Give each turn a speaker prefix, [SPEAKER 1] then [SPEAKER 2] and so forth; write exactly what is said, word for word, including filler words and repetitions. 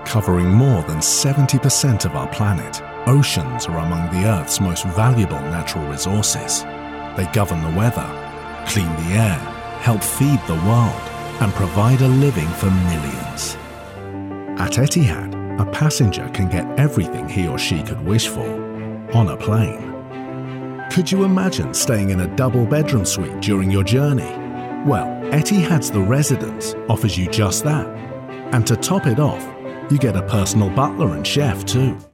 [SPEAKER 1] Covering more than seventy percent of our planet, oceans are among the Earth's most valuable natural resources. They govern the weather, clean the air, help feed the world, and provide a living for millions. At Etihad, a passenger can get everything he or she could wish for on a plane. Could you imagine staying in a double-bedroom suite during your journey? Well, Etihad's The Residence offers you just that. And to top it off, you get a personal butler and chef too.